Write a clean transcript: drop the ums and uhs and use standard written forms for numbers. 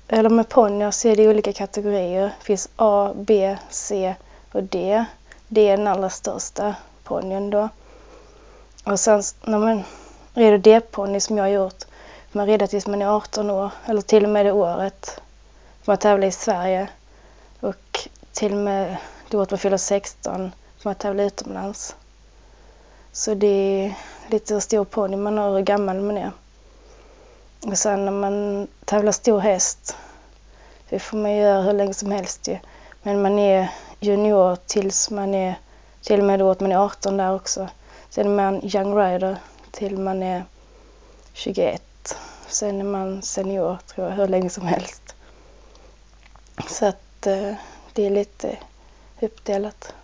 eller med ponnyer så är det olika kategorier. Det finns A, B, C och D. D är den allra största ponnyn då. Och sen när man rider D-ponny som jag har gjort, man rider tills man är 18 år, eller till och med det året man tävlar i Sverige. Och till och med det året man fyller 16 man tävlar utomlands. Så det är lite stor ponny man har hur gammal man är. Och sen när man tävlar stor häst, det får man göra hur länge som helst ju. Men man är junior tills man är, till och med då att man är 18 där också. Sen är man young rider till man är 21. Sen är man senior tror jag hur länge som helst. Så att det är lite uppdelat.